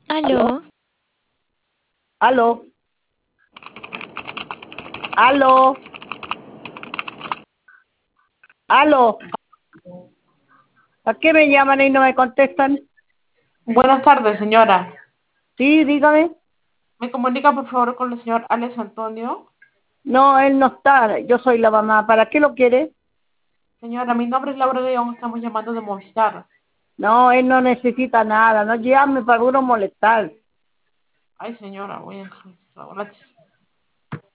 ¿Aló? ¿Aló? ¿Aló? ¿Aló? ¿Aló? ¿A qué me llaman y no me contestan? Buenas tardes, señora. Sí, dígame. ¿Me comunica, por favor, con el señor Alex Antonio? No, él no está. Yo soy la mamá. ¿Para qué lo quiere? Señora, mi nombre es Laura León, estamos llamando de Movistar. No, él no necesita nada. No llame para uno molestar. Ay, señora, voy a...